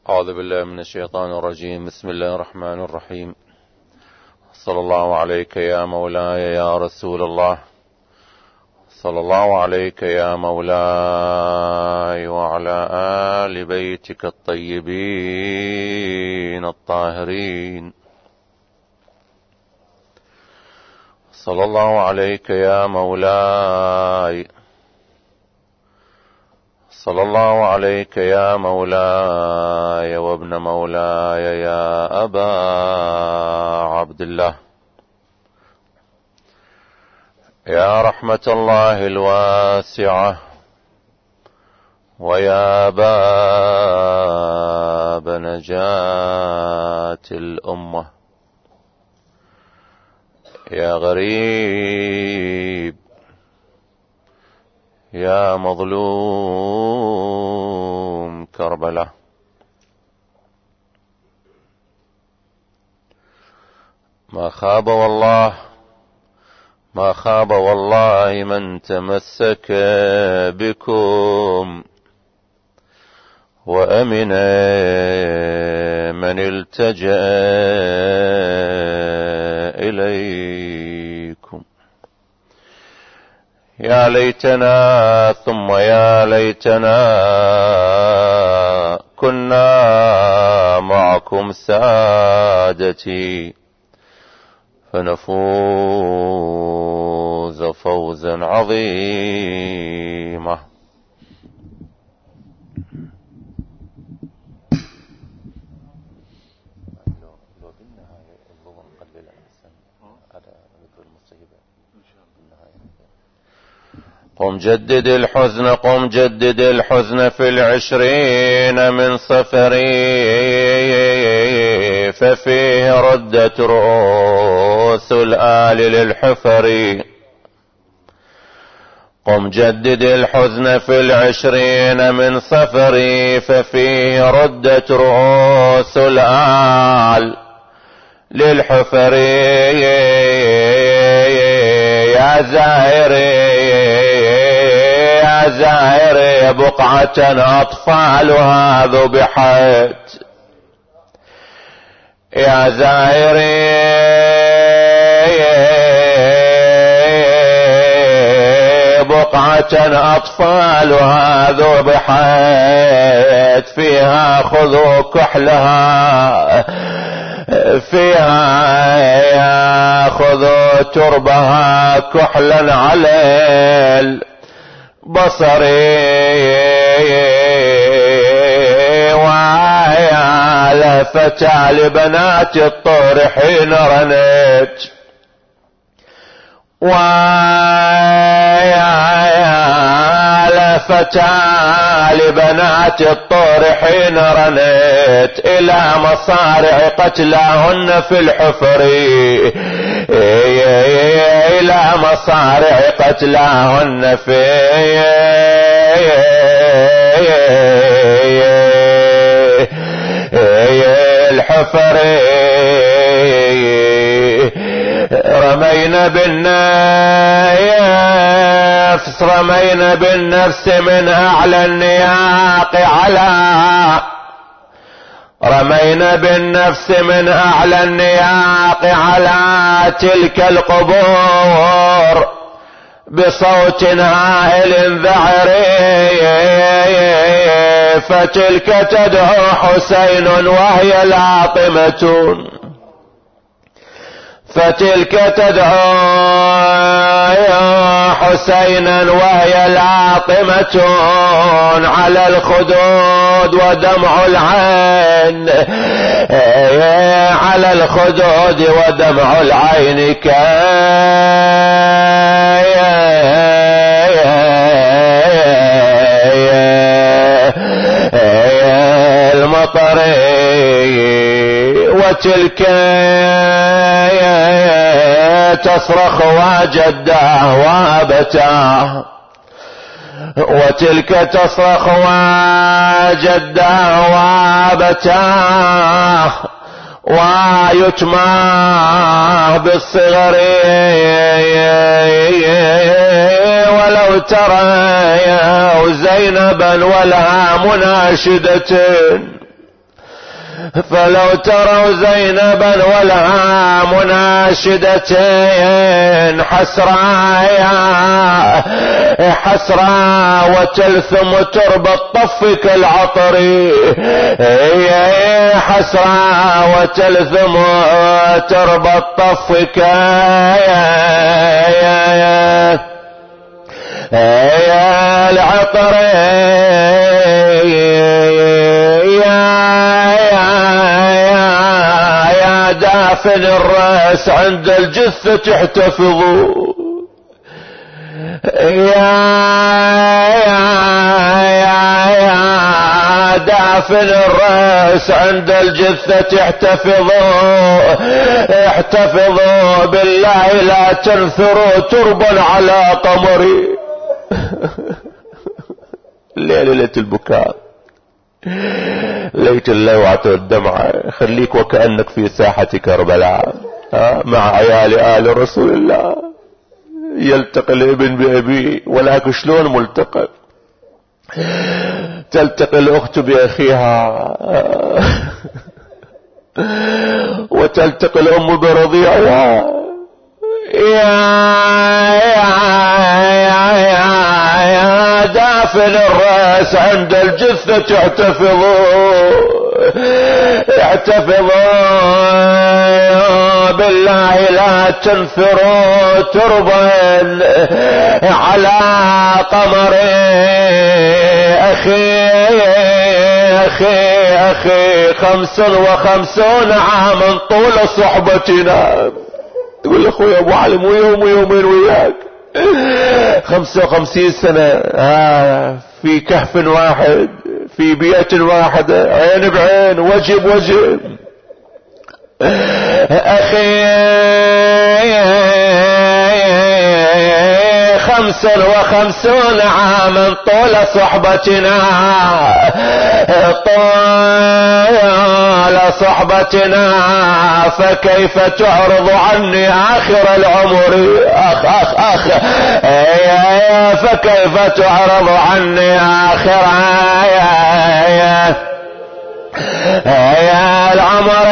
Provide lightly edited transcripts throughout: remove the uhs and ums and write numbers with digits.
أعوذ بالله من الشيطان الرجيم. بسم الله الرحمن الرحيم. صلى الله عليك يا مولاي يا رسول الله، صلى الله عليك يا مولاي وعلى آل بيتك الطيبين الطاهرين. صلى الله عليك يا مولاي، صلى الله عليك يا مولاي وابن مولاي يا أبا عبد الله، يا رحمة الله الواسعة ويا باب نجاة الأمة، يا غريب يا مظلوم كربلاء. ما خاب والله من تمسك بكم، وأمن من التجأ إليكم. يا ليتنا ثم يا ليتنا كنا معكم سادتي، فنفوز فوزا عظيما. قم جدد الحزن، قم جدد الحزن في 20 من صفري، ففيه ردت رؤوس الآل للحفر. قم جدد الحزن في 20 من صفري، ففيه ردت رؤوس الآل للحفر. يا زائري يا زائري بقعة أطفالها ذبحت، يا زائري بقعة أطفالها ذبحت، فيها خذوا كحلها، فيها ياخذوا تربها كحلا على بصري. ويا لفتى لبنات الطور حين رنت، ويا لفتى لبنات الطور حين رنت، إلى مصارع قتلاهن في الحفر، إلى مصارع قتلاهن في الحفر. رمينا بالنفس، رمينا بالنفس من أعلى النياق على، رمينا بالنفس من أعلى النياق على تلك القبور بصوت هائل ذعري، فتلك تدعو حسين وهي لاطمة، فتلك تدعو حسينا وهي لاطمة على الخدود ودمع العين، على الخدود ودمع العين المطر. وتلك تصرخ وجداه وابتاه، وتلك تصرخ وجداه وابتاه، ويتماه بالصغر. ولو ترى يا زينبا ولها مناشدة، فلو تروا زينبا ولها مناشدتين حسرا وتلثم تربة طفك العطري، حسرا وتلثم تربة طفك يا العطري، يا دافن الرأس عند الجثة تحتفظوا، يا دافن الرأس عند الجثة احتفظوا بالله لا تنثروا تربا على قمري. ليلة البكاء، ليت اللوعة والدمعة، خليك وكأنك في ساحة كربلاء مع عيال آل رسول الله. يلتقي الابن بأبيه، ولكن شلون ملتقى؟ تلتقي الأخت بأخيها، وتلتقي الأم برضيعها. يا دافن الرأس عند الجثة احتفظوا بالله لا تنثروا تربا على قمر أخي 55 عاما طول صحبتنا. تقول اخوي ابو علم ويوم ويومين وياك 55 سنة في كهف واحد، في بيئة واحدة، عين بعين، وجه بوجه. أخي 55 عاما طول صحبتنا، فكيف تعرض عني آخر العمر؟ فكيف تعرض عني آخر العمر؟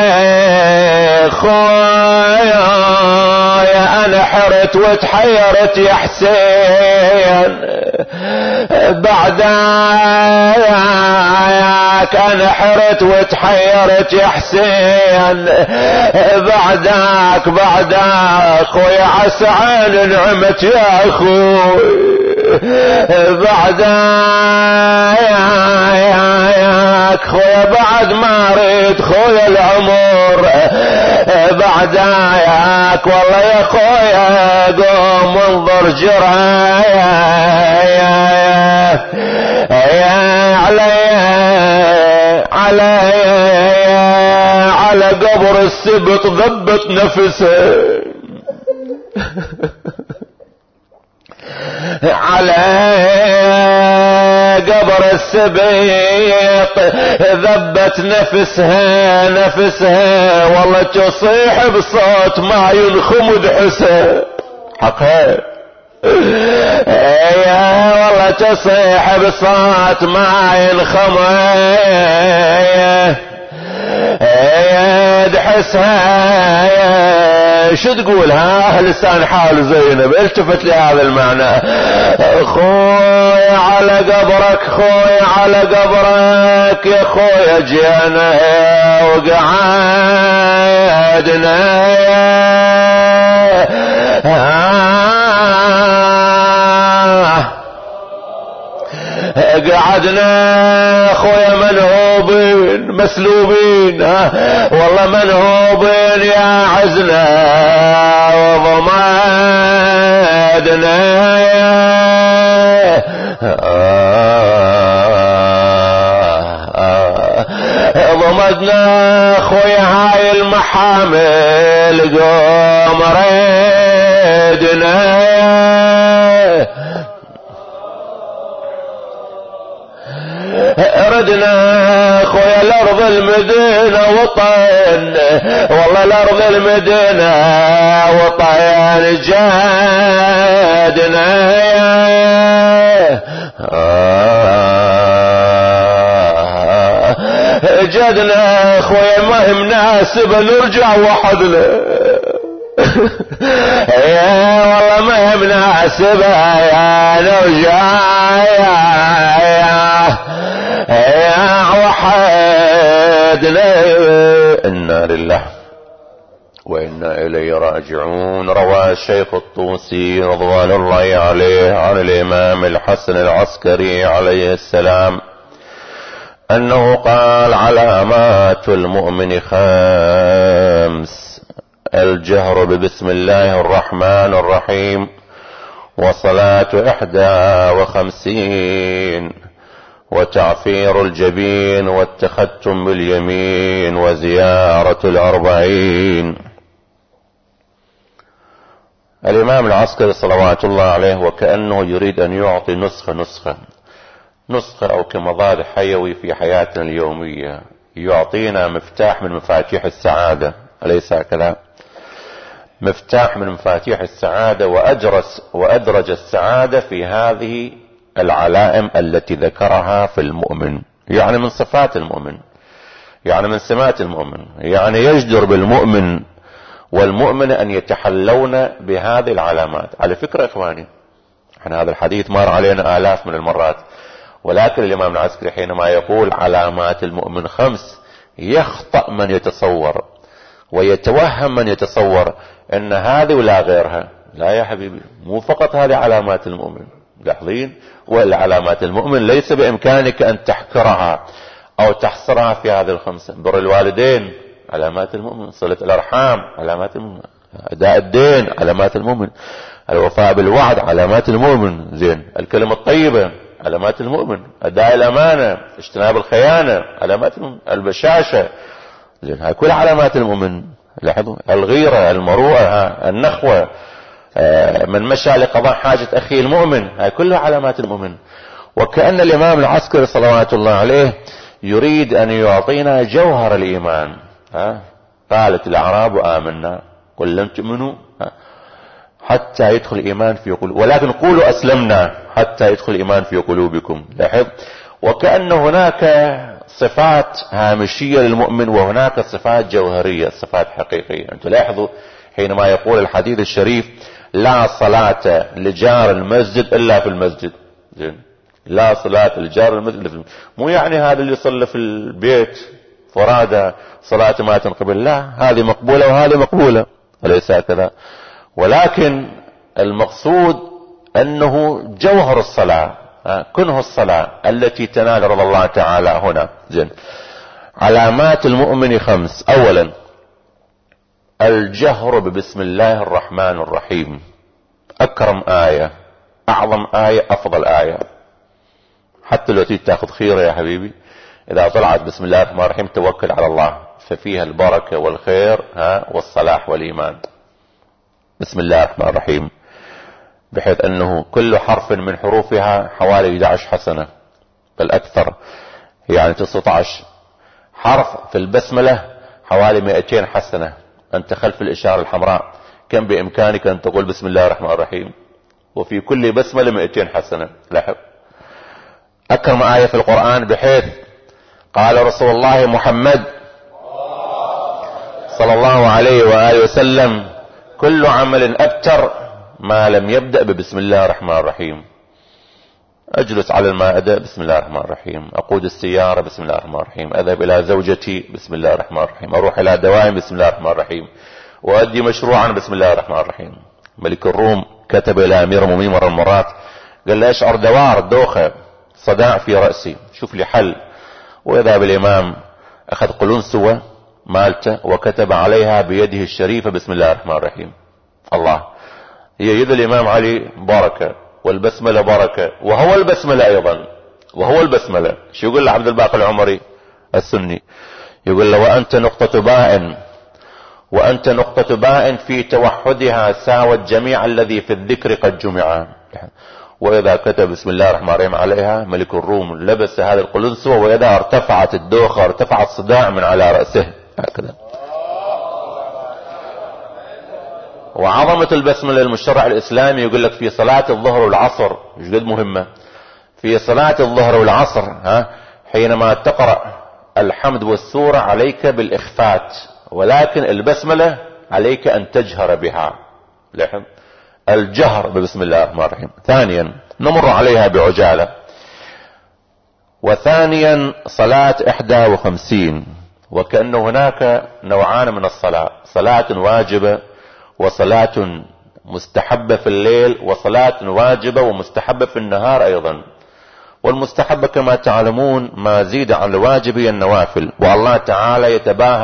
خويا أنا حرت وتحيرت يا حسين، بعدك أنا حرت وتحيرت يا حسين، بعدك خويا عسى عين نعمت يا أخوي، بعدك خويا بعد ما ريد خويا العمر، بعدك والله يا خويا قوم انظر جرايا على قبر السبط ذبت نفسه، على قبر السبيط ذبت نفسها والله تصيح بصوت ما ينخمد حسه. حقها والله تصيح بصوت ما ينخمد حسها. شو تقول لسان حال زينب؟ التفت لهذا المعنى. خويا على قبرك، خويا على قبرك يا خويا جينا وقعدنا، قعدنا خويا منهوبين مسلوبين، والله منهوبين يا عزنا وضمادنا، ضمدنا خويا هاي المحامل قوم ريدنا، ردنا خويا الارض المدينة وطن، والله الارض المدينة وطن جادنا، جدنا اخويا ما هي مناسبة نرجع وحدنا. يا والله ما هي مناسبة يا نرجع يا وحدنا. إنا لله وإنا إليه راجعون. روى الشيخ الطوسي رضوان الله عليه عن الإمام الحسن العسكري عليه السلام أنه قال: علامات المؤمن 5: الجهر ببسم الله الرحمن الرحيم، وصلاة 51، وتعفير الجبين، والتختم باليمين، وزيارة 40. الإمام العسكري صلوات الله عليه وكأنه يريد أن يعطي نسخة أو كمضاد حيوي في حياتنا اليومية، يعطينا مفتاح من مفاتيح السعادة، أليس هكذا؟ مفتاح من مفاتيح السعادة، وأدرج السعادة في هذه العلائم التي ذكرها في المؤمن، يعني من صفات المؤمن، يعني من سمات المؤمن، يعني يجدر بالمؤمن والمؤمن أن يتحلون بهذه العلامات. على فكرة إخواني، احنا هذا الحديث مر علينا آلاف من المرات، ولكن الإمام العسكري حينما يقول علامات المؤمن 5 يخطأ من يتصور ويتوهم من يتصور ان هذه ولا غيرها. لا يا حبيبي، مو فقط هذه علامات المؤمن، لاحظين، والعلامات المؤمن ليس بإمكانك أن تحكرها أو تحصرها في هذه 5. بر الوالدين علامات المؤمن، صلة الأرحام علامات المؤمن، أداء الدين علامات المؤمن، الوفاء بالوعد علامات المؤمن، زين، الكلمة الطيبة علامات المؤمن، أداء الأمانة، اجتناب الخيانة علامات المؤمن، البشاشة، زين، هاي كل علامات المؤمن. لاحظوا، الغيرة، المروءة، النخوة، من مشى لقضاء حاجة أخيه المؤمن، هاي كلها علامات المؤمن. وكأن الإمام العسكري صلوات الله عليه يريد أن يعطينا جوهر الإيمان. قالت الأعراب آمنا قل لم تؤمنوا حتى يدخل الإيمان في قلوبكم ولكن قولوا أسلمنا حتى يدخل الإيمان في قلوبكم. لاحظ، وكأن هناك صفات هامشية للمؤمن وهناك صفات جوهرية، صفات حقيقية. أنتم لاحظوا حينما يقول الحديث الشريف: لا صلاة لجار المسجد إلا في المسجد. زين، لا صلاة لجار المسجد إلا في المسجد. مو يعني هذا اللي يصلي في البيت فرادى صلاة ما تنقبل، لا، هذه مقبولة وهذه مقبولة، أليس هكذا؟ ولكن المقصود أنه جوهر الصلاة، كنه الصلاة التي تنال رضا الله تعالى هنا. زين، علامات المؤمن 5: أولا الجهر ببسم الله الرحمن الرحيم، أكرم آية، أعظم آية، أفضل آية. حتى لو تيجي تاخذ خيرة يا حبيبي، إذا طلعت بسم الله الرحمن الرحيم توكل على الله، ففيها البركة والخير والصلاح والإيمان. بسم الله الرحمن الرحيم، بحيث أنه كل حرف من حروفها حوالي 11 حسنة بل أكثر، يعني 19 حرف في البسملة حوالي 200 حسنة. أنت خلف الإشارة الحمراء كم بإمكانك أن تقول بسم الله الرحمن الرحيم، وفي كل بسملة 200 حسنة. لاحظ، أكرم آية في القرآن، بحيث قال رسول الله محمد صلى الله عليه وآله وسلم: كل عمل أبتر ما لم يبدأ ببسم الله الرحمن الرحيم. أجلس على المائدة بسم الله الرحمن الرحيم، أقود السيارة بسم الله الرحمن الرحيم، أذهب إلى زوجتي بسم الله الرحمن الرحيم، أروح إلى دوائم بسم الله الرحمن الرحيم، وأدي مشروعا بسم الله الرحمن الرحيم. ملك الروم كتب إلى أمير المؤمنين مرة المرات، قال له: أشعر دوار، دوخة، صداع في رأسي، شوف لي حل. وإذا بالإمام أخذ قلنسوة مالته وكتب عليها بيده الشريفة بسم الله الرحمن الرحيم. الله، هي يد الإمام علي بركة، والبسملة بركة، وهو البسملة أيضا، وهو البسملة. شو يقول له عبد الباقي العمري السني؟ يقول له: وأنت نقطة باء في توحدها ساوى الجميع الذي في الذكر قد جمع. وإذا كتب بسم الله الرحمن الرحيم عليها ملك الروم لبس هذه القلنسوة، وإذا ارتفعت الدوخة، ارتفع الصداع من على رأسه، هكذا. وعظمة البسملة المشرع الإسلامي يقول لك في صلاة الظهر والعصر، جد مهمة، في صلاة الظهر والعصر حينما تقرأ الحمد والسورة عليك بالإخفات، ولكن البسملة عليك أن تجهر بها. الجهر ببسم الله الرحمن الرحيم. ثانيا نمر عليها بعجالة. وثانيا صلاة 51، وكأن هناك نوعان من الصلاة: صلاة واجبة وصلاة مستحبة في الليل، وصلاة واجبة ومستحبة في النهار أيضا. والمستحبة كما تعلمون ما زيد عن الواجب هي النوافل، والله تعالى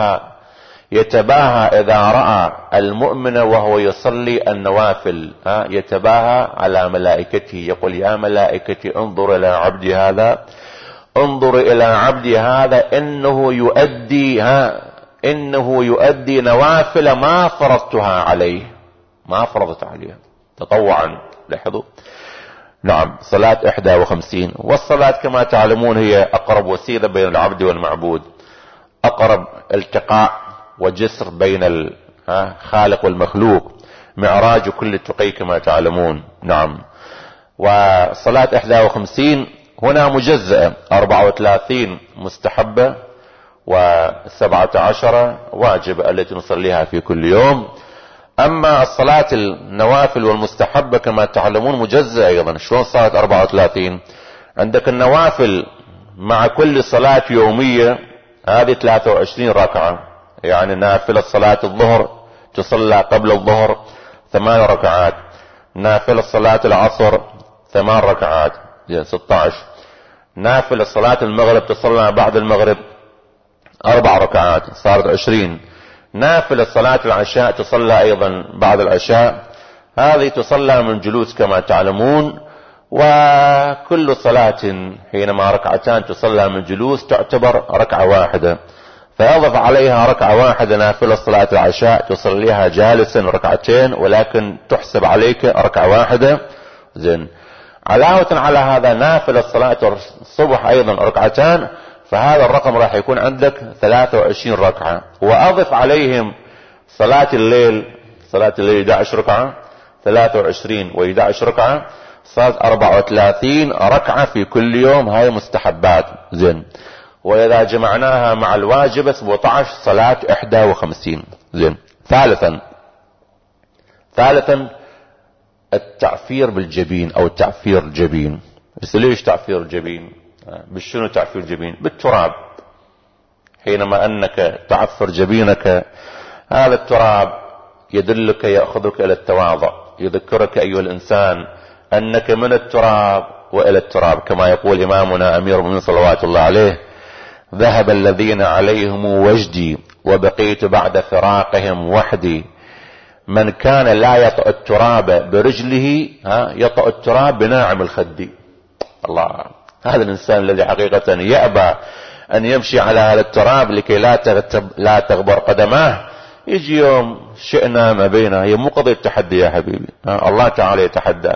يتباهى إذا رأى المؤمن وهو يصلي النوافل، يتباهى على ملائكته، يقول: يا ملائكتي انظر إلى عبدي هذا، انظر إلى عبدي هذا إنه يؤدي نوافل ما فرضتها عليه، ما فرضت عليه تطوعا. لاحظوا. نعم، صلاة 51. والصلاة كما تعلمون هي أقرب وسيلة بين العبد والمعبود، أقرب التقاء وجسر بين الخالق والمخلوق، معراج كل التقي كما تعلمون. نعم. وصلاة 51 هنا مجزأة، 34 مستحبة و17 واجبة التي نصليها في كل يوم. اما الصلاة النوافل والمستحبة كما تعلمون مجزأة ايضا. شلون صارت 34؟ عندك النوافل مع كل صلاة يومية هذه 23 ركعة، يعني نافلة صلاة الظهر تصلى قبل الظهر 8 ركعات، نافلة صلاة العصر 8 ركعات 16، نافلة صلاة المغرب تصلى بعد المغرب 4 ركعات صارت 20، نافلة صلاة العشاء تصلى ايضا بعد العشاء، هذه تصلى من جلوس كما تعلمون. وكل صلاة حينما ركعتان تصلى من جلوس تعتبر ركعة واحدة، فيضف عليها ركعة واحدة نافلة صلاة العشاء تصليها جالسا ركعتين، ولكن تحسب عليك ركعة واحدة. زين. علاوة على هذا نافلة صلاة الصبح ايضا ركعتان، فهذا الرقم راح يكون عندك 23 ركعة. واضف عليهم صلاة الليل 11 ركعة، 23 و11 ركعة، صارت 34 ركعة في كل يوم، هاي مستحبات. زين. واذا جمعناها مع الواجب 17 صلاة 51. زين. ثالثا التعفير بالجبين او تعفير الجبين. بس ليش تعفير الجبين؟ بالشنو تعفير الجبين؟ بالتراب. حينما انك تعفر جبينك هذا التراب يدلك، يأخذك الى التواضع، يذكرك ايها الانسان انك من التراب والى التراب، كما يقول امامنا امير المؤمنين صلوات الله عليه: ذهب الذين عليهم وجدي وبقيت بعد فراقهم وحدي، من كان لا يطأ التراب برجله يطأ التراب بناعم الخد. الله، هذا الانسان الذي حقيقة يأبى ان يمشي على هذا التراب لكي لا تغبر قدماه، يجي يوم شئنا ما بينه، هي مو قضية تحدي يا حبيبي، الله تعالى يتحدى.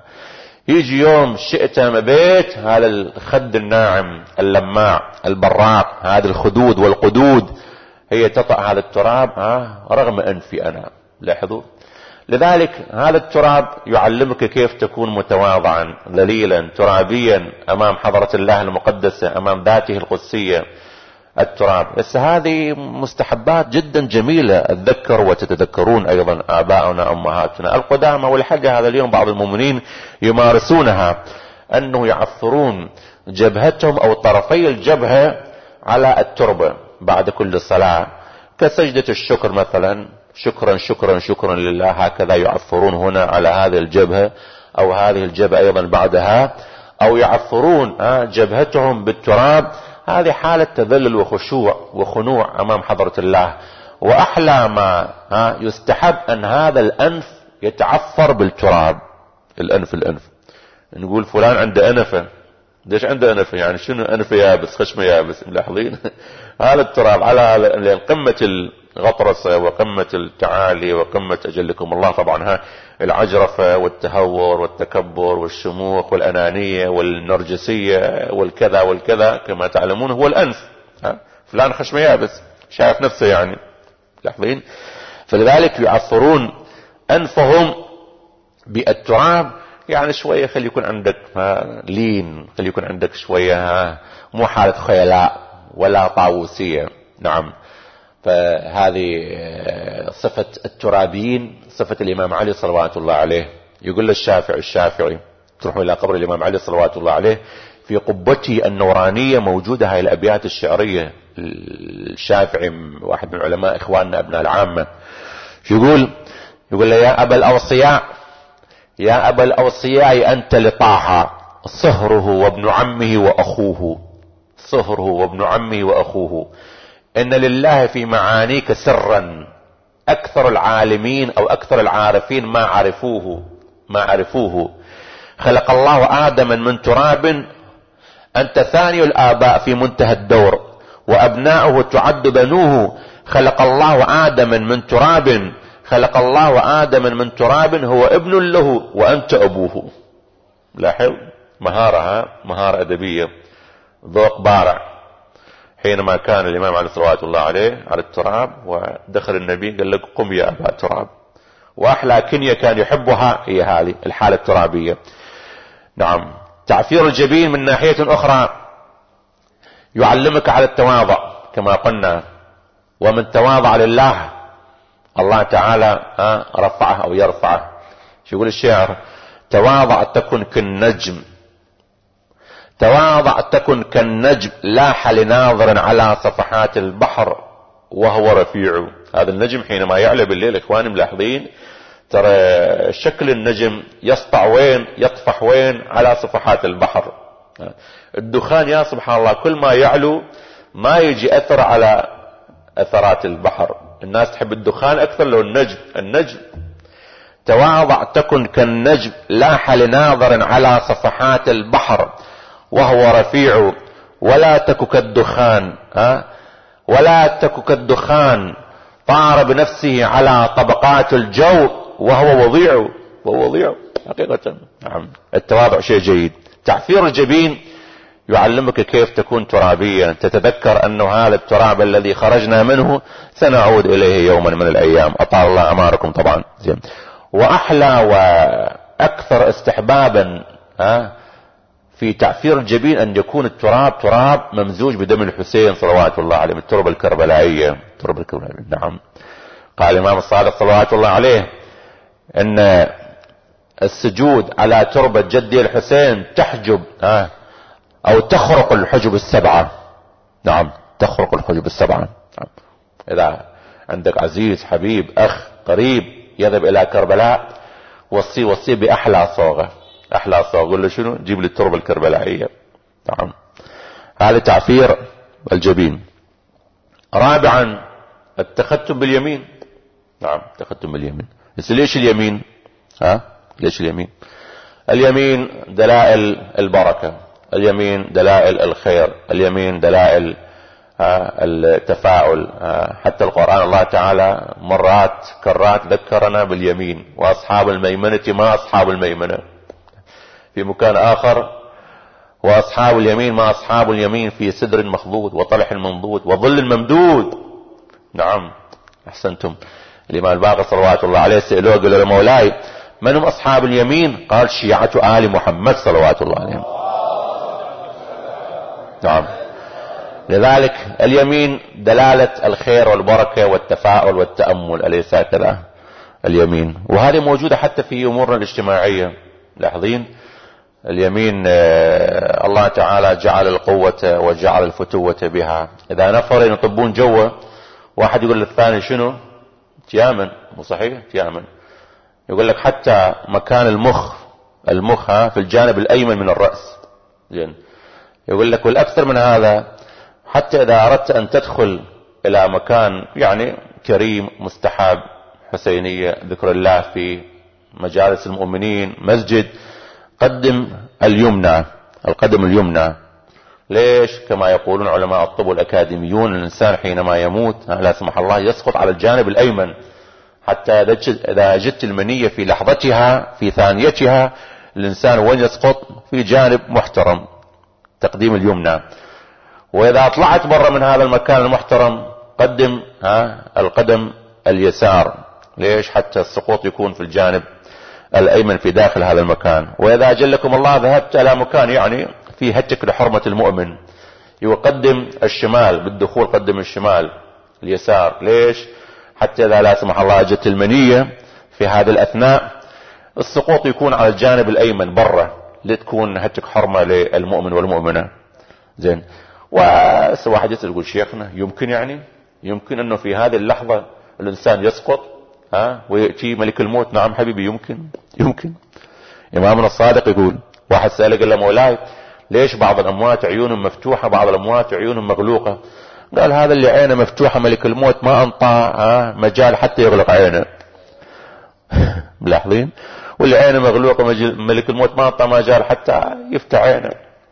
يجي يوم شئت ما بيت هذا الخد الناعم اللماع البراق، هذه الخدود والقدود هي تطأ هذا التراب رغم انفي انا. لاحظوا. لذلك هذا التراب يعلمك كيف تكون متواضعا ذليلا ترابيا امام حضرة الله المقدسة، امام ذاته القدسية. التراب بس هذه مستحبات جدا جميلة، اتذكر وتتذكرون ايضا اباؤنا امهاتنا القدامى، والحاجة هذا اليوم بعض المؤمنين يمارسونها، انه يعثرون جبهتهم او طرفي الجبهة على التربة بعد كل صلاة، كسجدة الشكر مثلا، شكرا شكرا شكرا لله، هكذا يعفرون هنا على هذه الجبهة او هذه الجبهة ايضا بعدها، او يعفرون جبهتهم بالتراب. هذه حالة تذلل وخشوع وخنوع امام حضرة الله. واحلى ما يستحب ان هذا الانف يتعفر بالتراب. الانف نقول فلان عنده انفة، ليش عنده انفة؟ يعني شنو انفة يابس، خشمه يابس، ملاحظين؟ هذا التراب على قمة الغطرسة وقمة التعالي وقمة اجلكم الله طبعا العجرفة والتهور والتكبر والشموخ والانانية والنرجسية والكذا والكذا كما تعلمون هو الانف. فلان خشمه يابس، شايف نفسه يعني. لاحظين؟ فلذلك يعفرون انفهم بالتراب، يعني شوية خلي يكون عندك لين، خلي يكون عندك شوية مو حالة خيلاء، ولا طاووسية. نعم. فهذه صفة الترابيين، صفة الإمام علي صلوات الله عليه. يقول الشافعي تروحوا إلى قبر الإمام علي صلوات الله عليه، في قبته النورانية موجودة هاي الأبيات الشعرية. الشافعي واحد من علماء إخواننا أبناء العامة، يقول له يا أبا الأوصياء، يا أبا الأوصياء أنت لطه صهره وابن عمه وأخوه، صهره وابن عمه وأخوه، إن لله في معانيك سرا أكثر العالمين أو أكثر العارفين ما عرفوه. خلق الله آدما من تراب، أنت ثاني الآباء في منتهى الدور، وأبناؤه تعد بنوه. خلق الله آدما من تراب، خلق الله آدما من تراب، هو ابن له وأنت أبوه. لاحظ مهارة أدبية، ذوق بارع. حينما كان الإمام علي صلوات الله عليه على التراب ودخل النبي قال لك قم يا أبا تراب، وأحلى كنية كان يحبها هي هذه الحالة الترابية. نعم. تعفير الجبين من ناحية أخرى يعلمك على التواضع كما قلنا، ومن تواضع لله الله تعالى رفعه أو يرفعه. شو يقول الشاعر؟ تواضع تكن كالنجم، تواضع تكن كالنجم لاح لناظر على صفحات البحر وهو رفيع. هذا النجم حينما يعلى بالليل اخواني ملاحظين ترى شكل النجم يسطع وين، يطفح وين؟ على صفحات البحر. الدخان يا سبحان الله كل ما يعلو ما يجي اثر على اثرات البحر. الناس تحب الدخان اكثر لو النجم. تواضع تكن كالنجم لاح لناظر على صفحات البحر وهو رفيع، ولا تك كالدخان ولا تك كالدخان طار بنفسه على طبقات الجو وهو وضيع حقيقة. نعم. التواضع شيء جيد. تعفير الجبين يعلمك كيف تكون ترابيا، تتذكر أنه هذا التراب الذي خرجنا منه سنعود إليه يوما من الأيام. أطال الله أعماركم طبعا. وأحلى وأكثر استحبابا في تعفير الجبين أن يكون التراب تراب ممزوج بدم الحسين صلوات الله عليه، التربة الكربلائية. نعم. قال الإمام الصادق صلوات الله عليه أن السجود على تربة جدي الحسين تحجب أو تخرق الحجب السبعة. نعم، تخرق الحجب السبعة. نعم. إذا عندك عزيز حبيب أخ قريب يذهب إلى كربلاء وصي بأحلى صوغة، أحلى صوغة، قل له شنو؟ جيب لي التربة الكربلائية. نعم. هذا تعفير الجبين. رابعا التختم باليمين. نعم، التختم باليمين. بس ليش اليمين؟ ليش اليمين؟ اليمين دلائل البركة، اليمين دلائل الخير، اليمين دلائل التفاؤل. حتى القرآن الله تعالى مرات كرات ذكرنا باليمين، وأصحاب الميمنة ما أصحاب الميمنة. في مكان آخر وأصحاب اليمين ما أصحاب اليمين، في سدر مخضود وطلح منضود وظل ممدود. نعم، أحسنتم. الإمام الباقر صلوات الله عليه سألوه قال له مولاي من هم أصحاب اليمين؟ قال شيعة آل محمد صلوات الله عليهم. نعم. لذلك اليمين دلالة الخير والبركة والتفاؤل والتأمل، أليس هكذا؟ اليمين. وهذه موجودة حتى في أمورنا الاجتماعية. لاحظين اليمين الله تعالى جعل القوة وجعل الفتوة بها. إذا نفرين يطبون جوه، واحد يقول للثاني شنو؟ تيامن. مو صحيح؟ تيامن. يقول لك حتى مكان المخ في الجانب الأيمن من الرأس. زين. يقول لك والأكثر من هذا، حتى إذا أردت أن تدخل إلى مكان يعني كريم مستحب، حسينية، ذكر الله في مجالس المؤمنين، مسجد، قدم اليمنى، القدم اليمنى. ليش؟ كما يقولون علماء الطب والأكاديميون الإنسان حينما يموت لا سمح الله يسقط على الجانب الأيمن، حتى إذا جت المنية في لحظتها في ثانيتها الإنسان وين يسقط؟ في جانب محترم، تقديم اليمنى. وإذا طلعت برا من هذا المكان المحترم قدم القدم اليسار. ليش؟ حتى السقوط يكون في الجانب الأيمن في داخل هذا المكان. وإذا أجلكم الله ذهبت إلى مكان يعني في هتك لحرمة المؤمن، يقدم الشمال بالدخول، قدم الشمال اليسار. ليش؟ حتى إذا لا سمح الله أجت المنية في هذه الأثناء السقوط يكون على الجانب الأيمن برا، لتكون هتك حرمة للمؤمن والمؤمنة. زين. واحد يسأل يقول شيخنا يمكن يعني يمكن أنه في هذه اللحظة الإنسان يسقط ويأتي ملك الموت؟ نعم حبيبي يمكن. إمامنا الصادق يقول، واحد سأله قال له مولاي ليش بعض الأموات عيونهم مفتوحة بعض الأموات عيونهم مغلوقة؟ قال هذا اللي عينه مفتوحة ملك الموت ما أنطى مجال حتى يغلق عينه. ملاحظين؟ واللي عينه مغلوقة ملك الموت ما أنطى مجال حتى يفتح عينه.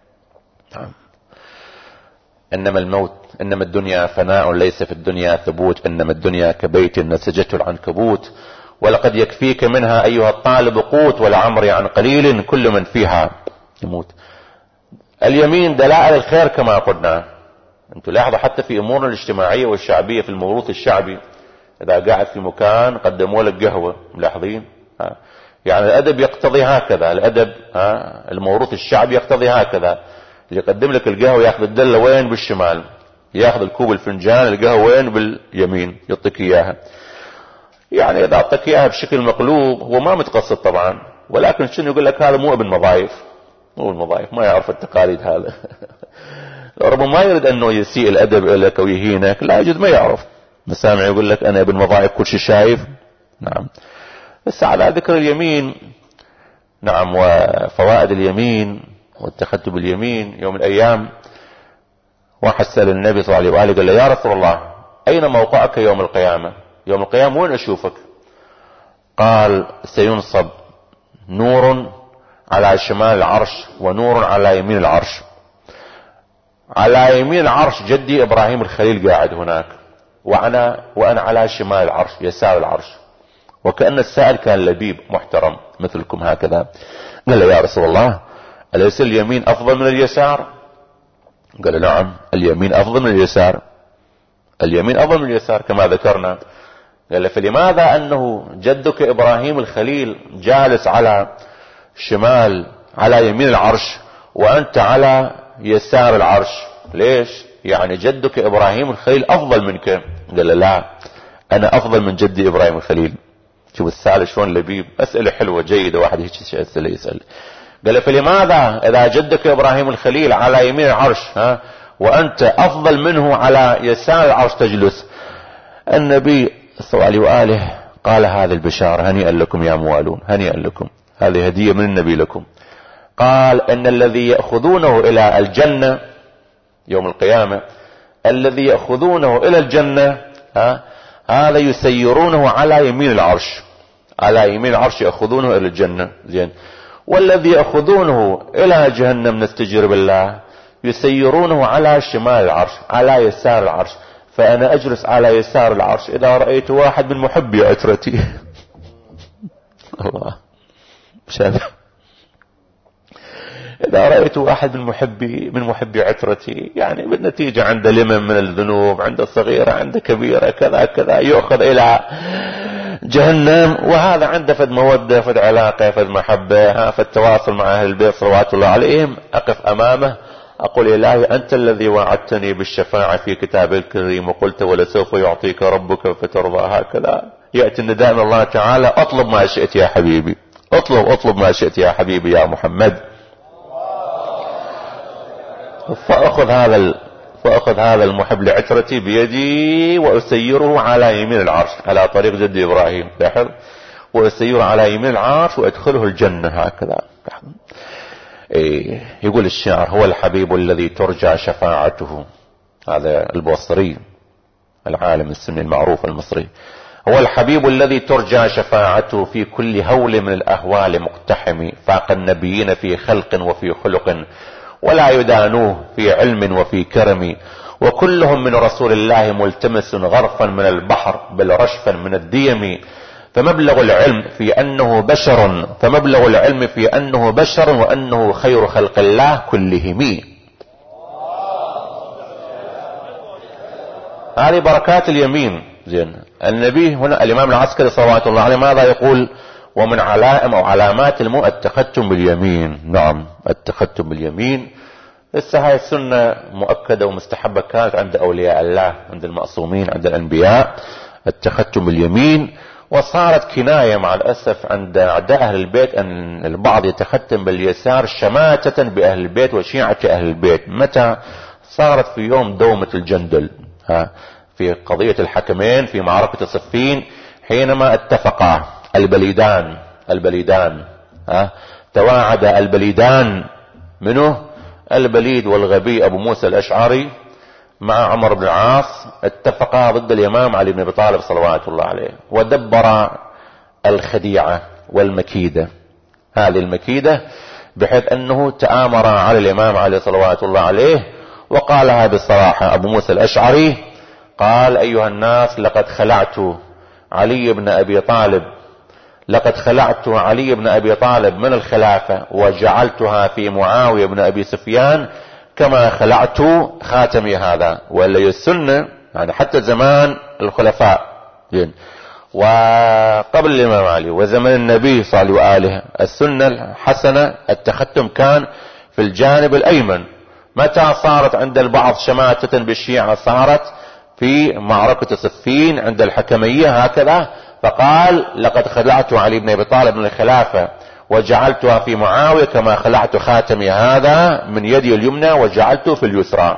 إنما الدنيا فناء ليس في الدنيا ثبوت، إنما الدنيا كبيت نسجته العنكبوت، ولقد يكفيك منها أيها الطالب قوت، ولعمري عن قليل كل من فيها يموت. اليمين دلائل الخير كما قلنا. انتوا لاحظوا حتى في امورنا الاجتماعية والشعبية في الموروث الشعبي، اذا قاعد في مكان قدموا لك قهوة، ملاحظين؟ يعني الادب يقتضي هكذا، الادب الموروث الشعبي يقتضي هكذا. اللي يقدم لك القهوة ياخذ الدلة وين؟ بالشمال. ياخذ الكوب الفنجان القهوة وين؟ باليمين، يعطيك اياها. يعني اذا اعطيك اياها بشكل مقلوب هو ما متقصد طبعا، ولكن شنو يقول لك؟ هذا مو ابن مضايف، ما يعرف التقاليد هذا. ربما ما يريد انه يسيء الادب لك ويهينك، لا يجوز، ما يعرف. مسامع يقول لك انا ابن مضايف كل شيء شايف. نعم. بس على ذكر اليمين، نعم، وفوائد اليمين والتخطي باليمين، يوم من الايام واحد سأل النبي صلى الله عليه وآله قال له يا رسول الله اين موقعك يوم القيامة؟ يوم القيامة وين اشوفك؟ قال سينصب نور على شمال العرش ونور على يمين العرش. على يمين العرش جدي ابراهيم الخليل قاعد هناك، وانا على شمال العرش يسار العرش. وكأن السائل كان لبيب محترم مثلكم هكذا. قال له يا رسول الله أليس اليمين افضل من اليسار؟ قال نعم اليمين افضل من اليسار، اليمين افضل من اليسار كما ذكرنا. قال له فلماذا انه جدك ابراهيم الخليل جالس على شمال على يمين العرش وانت على يسار العرش؟ ليش؟ يعني جدك ابراهيم الخليل افضل منك. قال له لا انا افضل من جدي ابراهيم الخليل. شوف السائل شلون لبيب، اسئله حلوه جيده، واحد هيك اسئله يسال. قال فلماذا اذا جدك ابراهيم الخليل على يمين العرش وانت افضل منه على يسار العرش تجلس؟ النبي صلى الله عليه واله قال هذه البشاره هنيئا لكم يا موالون، هنيئا لكم، هذه هديه من النبي لكم. قال ان الذي ياخذونه الى الجنه يوم القيامه، الذي ياخذونه الى الجنه هذا يسيرونه على يمين العرش، على يمين العرش ياخذونه الى الجنه. زين. والذي ياخذونه الى جهنم نستجير بالله يسيرونه على شمال العرش على يسار العرش. فانا اجلس على يسار العرش اذا رأيت واحد من محبي عترتي. الله شاف، اذا رأيت واحد من محبي عترتي، يعني بالنتيجة عنده لمم من الذنوب، عنده صغيرة عنده كبيرة كذا كذا، يؤخذ الى جهنم. وهذا عنده فد مودة فد علاقة فد محبة فد تواصل مع اهل البيت صلوات الله عليهم. اقف امامه اقول الهي انت الذي وعدتني بالشفاعة في كتابك الكريم وقلت ولسوف يعطيك ربك فترضى. هكذا يأتي النداء من الله تعالى اطلب ما شئت يا حبيبي، اطلب ما شئت يا حبيبي يا محمد. فأخذ هذا المحب لعترتي بيدي وأسيره على يمين العرش على طريق جدي إبراهيم. لاحظ، وأسيره على يمين العرش وأدخله الجنة. هكذا يقول الشاعر هو الحبيب الذي ترجى شفاعته. هذا البوصري العالم السني المعروف المصري. هو الحبيب الذي ترجى شفاعته في كل هول من الأهوال مقتحم، فاق النبيين في خلق وفي خلق ولا يدانوه في علم وفي كرم، وكلهم من رسول الله ملتمس غرفا من البحر بل رشفا من الديم. فمبلغ العلم في أنه بشر وأنه خير خلق الله كلهم. هذه بركات اليمين. زين. النبي هنا الإمام العسكري صلوات الله عليه ماذا يقول؟ ومن علائم أو علامات الموت التختم باليمين. نعم التختم باليمين. هسه هاي السنة مؤكدة ومستحبة كانت عند أولياء الله، عند المعصومين، عند الأنبياء، التختم باليمين. وصارت كناية مع الأسف عند أعداء أهل البيت أن البعض يتختم باليسار شماتة بأهل البيت وشيعة أهل البيت. متى صارت؟ في يوم دومة الجندل، في قضية الحكمين في معركة صفين، حينما اتفقا البليدان تواعد البليدان، منه البليد والغبي أبو موسى الأشعري مع عمر بن العاص، اتفقا ضد الإمام علي بن أبي طالب صلوات الله عليه، ودبر الخديعة والمكيدة، هذه المكيدة، بحيث أنه تآمر على الإمام علي صلوات الله عليه. وقالها بصراحة أبو موسى الأشعري، قال: أيها الناس، لقد خلعت علي بن أبي طالب من الخلافة وجعلتها في معاوية بن أبي سفيان كما خلعت خاتمي هذا. ولا السنة يعني حتى زمان الخلفاء وقبل الإمام علي وزمن النبي صلى الله عليه وآله، السنة الحسنة التختم كان في الجانب الأيمن. متى صارت عند البعض شماتة بالشيعة؟ صارت في معركة صفين عند الحكمية هكذا، فقال: لقد خلعت علي بن أبي طالب من الخلافة وجعلتها في معاوية كما خلعت خاتمي هذا من يدي اليمنى وجعلته في اليسرى.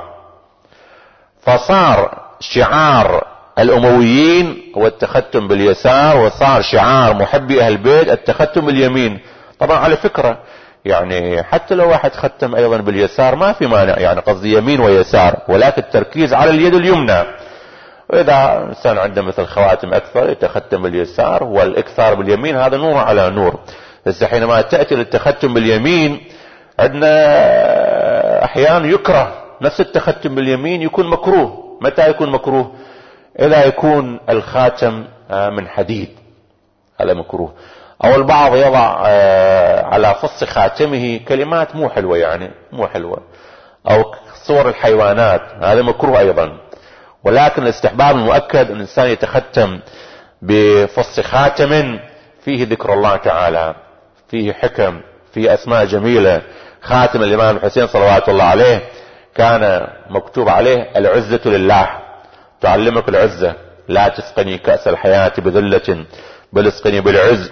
فصار شعار الأمويين هو التختم باليسار، وصار شعار محبي أهل البيت التختم باليمين. طبعا على فكرة يعني حتى لو واحد ختم أيضا باليسار ما في مانع، يعني قصدي يمين ويسار، ولكن التركيز على اليد اليمنى. وإذا إنسان عنده مثل خواتم أكثر يتختم باليسار، والإكثار باليمين هذا نور على نور. بس حينما تأتي للتختم باليمين عندنا أحيانا يكره، نفس التختم باليمين يكون مكروه. متى يكون مكروه؟ إذا يكون الخاتم من حديد، هذا مكروه. أو البعض يضع على فص خاتمه كلمات مو حلوة، يعني مو حلوة، أو صور الحيوانات، هذا مكروه أيضا. ولكن الاستحباب المؤكد أن الإنسان يتختم بفص خاتم فيه ذكر الله تعالى، فيه حكم، فيه أسماء جميلة. خاتم الإمام الحسين صلوات الله عليه كان مكتوب عليه: العزة لله، تعلمك العزة، لا تسقني كأس الحياة بذلة بل اسقني بالعز،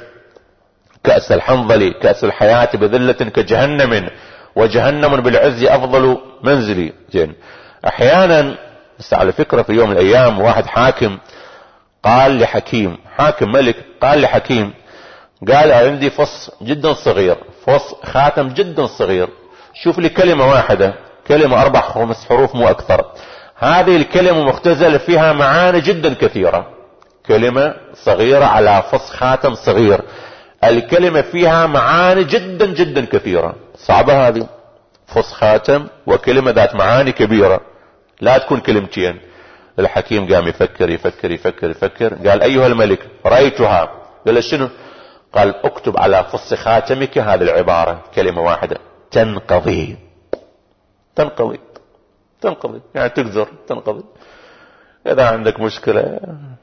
كأس الحنظل كأس الحياة بذلة كجهنم، وجهنم بالعز أفضل منزلي. أحيانا بس على فكرة في يوم من الأيام واحد حاكم قال لحكيم، حاكم ملك، قال لحكيم، قال: عندي فص جدا صغير، فص خاتم جدا صغير، شوف لي كلمة واحدة، كلمة 4-5 حروف مو أكثر، هذه الكلمة مختزل فيها معاني جدا كثيرة. كلمة صغيرة على فص خاتم صغير، الكلمة فيها معاني جدا جدا كثيرة. صعبة هذه، فص خاتم وكلمة ذات معاني كبيرة، لا تكون كلمتين. الحكيم قام يفكر يفكر يفكر يفكر، قال: أيها الملك، رأيتها. قال: شنو؟ قال: اكتب على فص خاتمك هذه العبارة، كلمة واحدة: تنقضي. تنقضي تنقضي يعني تقدر تنقضي. إذا عندك مشكلة،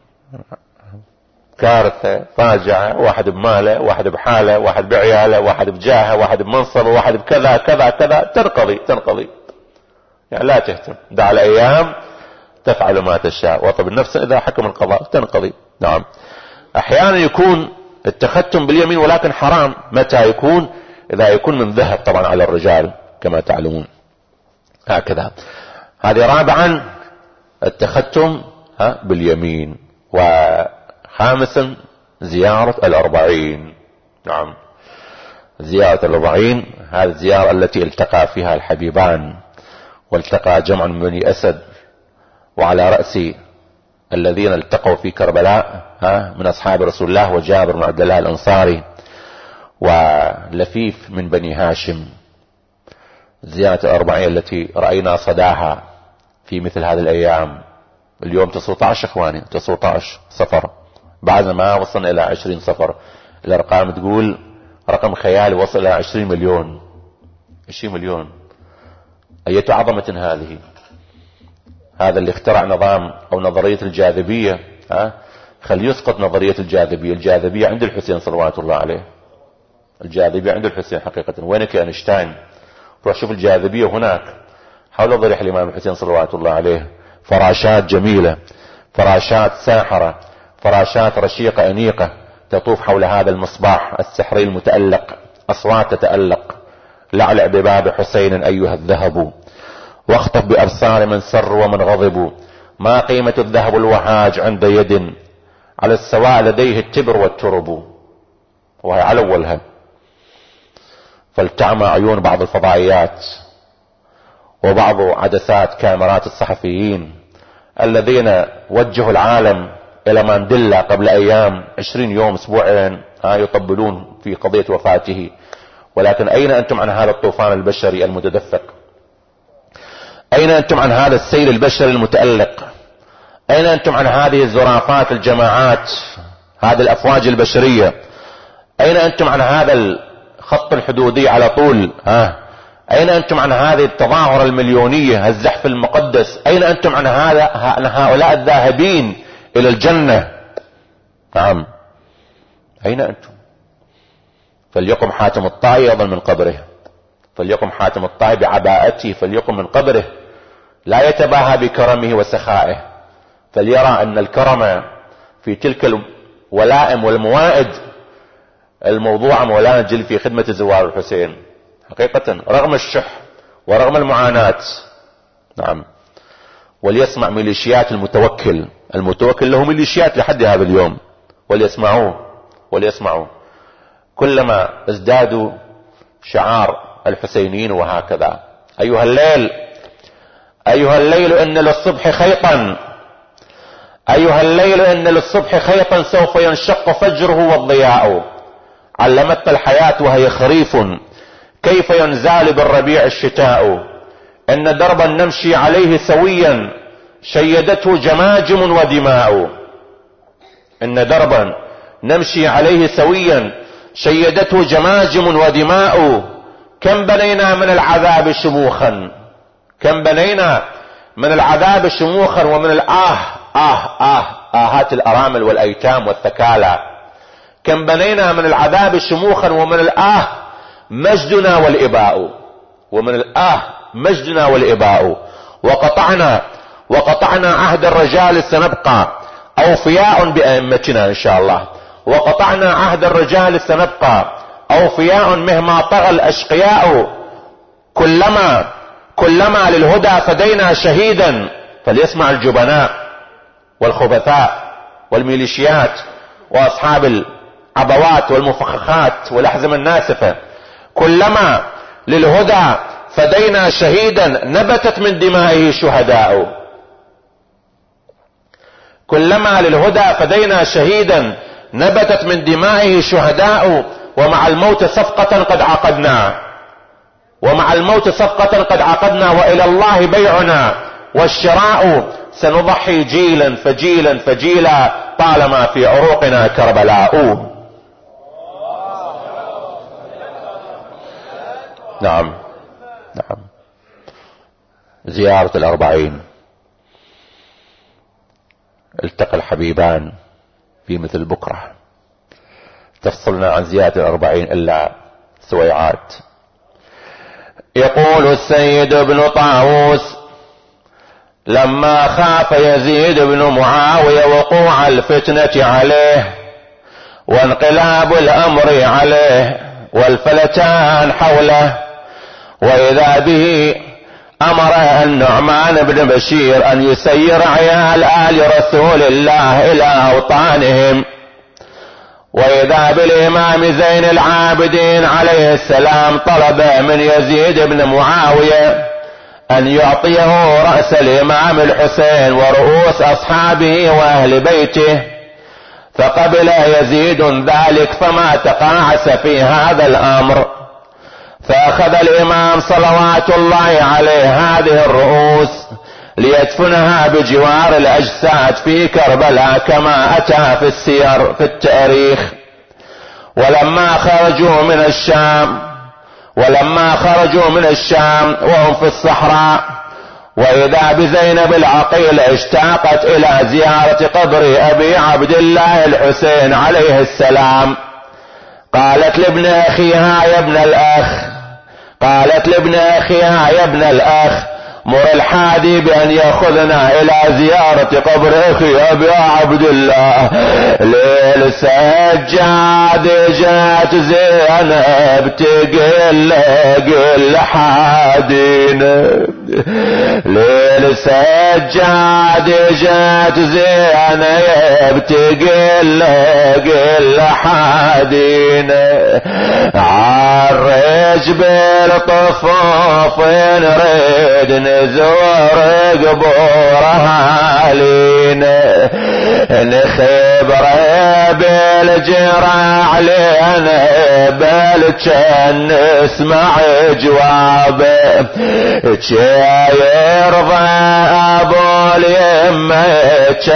كارثة، فاجعة، واحد بماله، واحد بحاله، واحد بعياله، واحد بجاهه، واحد بمنصبه، واحد بكذا كذا كذا، تنقضي. يعني لا تهتم، دع الأيام تفعل ما تشاء، وطب النفس إذا حكم القضاء تنقضي. نعم. أحيانا يكون التختم باليمين ولكن حرام. متى يكون؟ إذا يكون من ذهب، طبعا على الرجال كما تعلمون هكذا. هذه رابعا التختم باليمين. وخامسا زيارة 40. نعم، زيارة 40 هذه الزيارة التي التقى فيها الحبيبان، والتقى جمع من بني أسد، وعلى رأس الذين التقوا في كربلاء من أصحاب رسول الله وجابر بن عبد الله الأنصاري ولفيف من بني هاشم. زيارة 40 التي رأينا صداها في مثل هذه الأيام. اليوم 19 اخواني، 19 صفر، بعد ما وصلنا إلى 20 صفر. الأرقام تقول رقم خيالي وصل إلى 20 مليون. 20 مليون، أية عظمة هذه. هذا اللي اخترع نظام أو نظرية الجاذبية خلي يسقط نظرية الجاذبية. الجاذبية عند الحسين صلوات الله عليه، الجاذبية عند الحسين حقيقة. وينك يا أينشتاين؟ روح شوف الجاذبية هناك. حول ضريح الإمام الحسين صلوات الله عليه، فراشات جميلة، فراشات ساحرة، فراشات رشيقة أنيقة تطوف حول هذا المصباح السحري المتألق، أصوات تتألق: لعلع بباب حسين أيها الذهب، واخطف بأبصار من سر ومن غضب، ما قيمة الذهب الوهاج عند يد، على السواء لديه التبر والترب. وهي على أولها. فالتعمى عيون بعض الفضائيات وبعض عدسات كاميرات الصحفيين الذين وجهوا العالم الى مانديلا قبل ايام، 20 يوم اسبوعين يطبلون في قضية وفاته. ولكن اين انتم عن هذا الطوفان البشري المتدفق؟ اين انتم عن هذا السيل البشري المتألق؟ اين انتم عن هذه الزرافات الجماعات، هذه الافواج البشرية؟ اين انتم عن هذا الخط الحدودي على طول؟ اين انتم عن هذه التظاهرة المليونية، الزحف المقدس؟ اين انتم عن هؤلاء الذاهبين الى الجنة؟ نعم، اين انتم؟ فليقم حاتم الطائي يظل من قبره، فليقم حاتم الطائي بعباءته، فليقم من قبره، لا يتباهى بكرمه وسخائه، فليرى ان الكرم في تلك الولائم والموائد الموضوعة مولانا الجل في خدمة زوار الحسين حقيقة رغم الشح ورغم المعاناة. نعم. وليسمع ميليشيات المتوكل له ميليشيات لحد هذا اليوم، وليسمعوا كلما ازدادوا شعار الحسينيين وهكذا: ايها الليل ان للصبح خيطا، ايها الليل ان للصبح خيطا سوف ينشق فجره والضياء، علمتنا الحياة وهي خريف كيف ينزال بالربيع الشتاء، ان دربا نمشي عليه سويا شيدته جماجم ودماء، ان دربا نمشي عليه سويا شيدته جماجم ودماء، كم بنينا من العذاب شموخا، كم بنينا من العذاب شموخا، ومن آهات الأرامل والأيتام والثكالى، كم بنينا من العذاب شموخا، ومن مجدنا والإباء، ومن مجدنا والإباء، وقطعنا عهد الرجال سنبقى أوفياء بأئمتنا إن شاء الله، وقطعنا عهد الرجال سنبقى أوفياء مهما طغى الأشقياء، كلما للهدى فدينا شهيدا. فليسمع الجبناء والخبثاء والميليشيات وأصحاب العبوات والمفخخات والأحزمة الناسفة: كلما للهدى فدينا شهيدا نبتت من دمائه شهداء، كلما للهدى فدينا شهيدا نبتت من دمائه شهداء، ومع الموت صفقة قد عقدنا، ومع الموت صفقة قد عقدنا، وإلى الله بيعنا والشراء، سنضحي جيلا فجيلا فجيلا طالما في عروقنا كربلاء. نعم. زيارة الأربعين، التقى الحبيبان في مثل بكرة، تفصلنا عن زيارة الأربعين إلا سويعات. يقول السيد ابن طاووس: لما خاف يزيد بن معاوية وقوع الفتنة عليه وانقلاب الأمر عليه والفلتان حوله، وإذا به أمر النعمان بن بشير أن يسير عيال آل رسول الله إلى أوطانهم، وإذا بالإمام زين العابدين عليه السلام طلب من يزيد بن معاوية أن يعطيه رأس الإمام الحسين ورؤوس أصحابه وأهل بيته، فقبل يزيد ذلك فما تقاعس في هذا الأمر، فأخذ الإمام صلوات الله عليه هذه الرؤوس ليدفنها بجوار الأجساد في كربلاء كما أتى في السير في التاريخ. ولما خرجوا من الشام وهم في الصحراء، وإذا بزينب العقيل اشتاقت إلى زيارة قبر أبي عبد الله الحسين عليه السلام، قالت لابن أخيها يا ابن الأخ مر الحادي بأن يأخذنا إلى زيارة قبر أخي أبي عبد الله. ليل سجاد جات زينب تقل حادينا، ليل سجاد جات زينب تقل حادينا، عالرج بالطفوف نريد نزور قبورها لينا، نخبر بالجراع لنا بالجن نسمع جوابه، يرضى ابو اليمه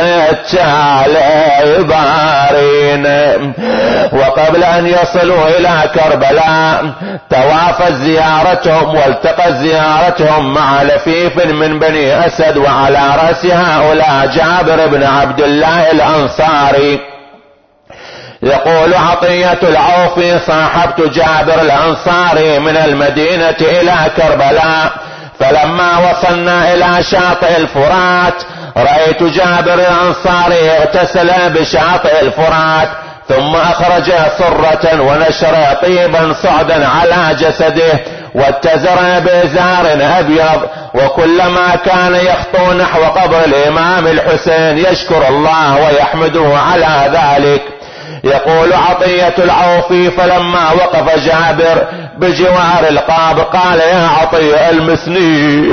على بارينا. وقبل ان يصلوا الى كربلاء توافت زيارتهم والتقت زيارتهم مع لفيف من بني اسد، وعلى راس هؤلاء جابر بن عبد الله الانصاري. يقول عطية العوفي: صاحبت جابر الانصاري من المدينة الى كربلاء، فلما وصلنا الى شاطئ الفرات رأيت جابر الانصاري اغتسل بشاطئ الفرات، ثم اخرج صرة ونشر طيبا صعدا على جسده، واتزر بإزار ابيض، وكلما كان يخطو نحو قبر الامام الحسين يشكر الله ويحمده على ذلك. يقول عطية العوفي: فلما وقف جابر بجوار القبر قال: يا عطية المسني،